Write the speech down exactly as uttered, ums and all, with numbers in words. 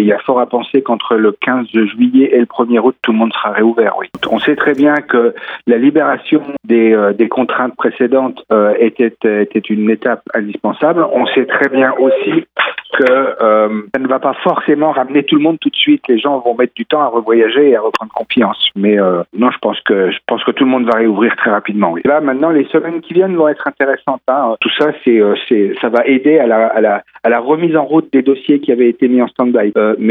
Il y a fort à penser qu'entre le quinze juillet et le premier août, tout le monde sera réouvert, oui. On sait très bien que la libération des, euh, des contraintes précédentes euh, était, était une étape indispensable. On sait très bien aussi que euh, ça ne va pas forcément ramener tout le monde tout de suite. Les gens vont mettre du temps à revoyager et à reprendre confiance. Mais euh, non, je pense que je pense que tout le monde va réouvrir très rapidement. Oui. Là, maintenant, les semaines qui viennent vont être intéressantes. Hein. Tout ça, c'est, euh, c'est, ça va aider à la, à la, à la remise en route des dossiers qui avaient été mis en stand-by. Euh,